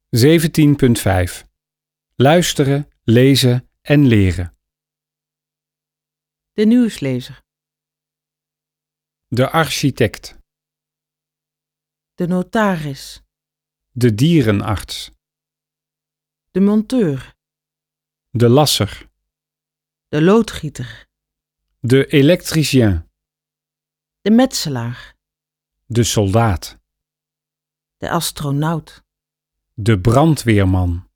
17.5 Luisteren, lezen en leren. De nieuwslezer. De architect. De notaris. De dierenarts. De monteur. De lasser. De loodgieter. De elektricien. De metselaar. De soldaat. De astronaut. De brandweerman.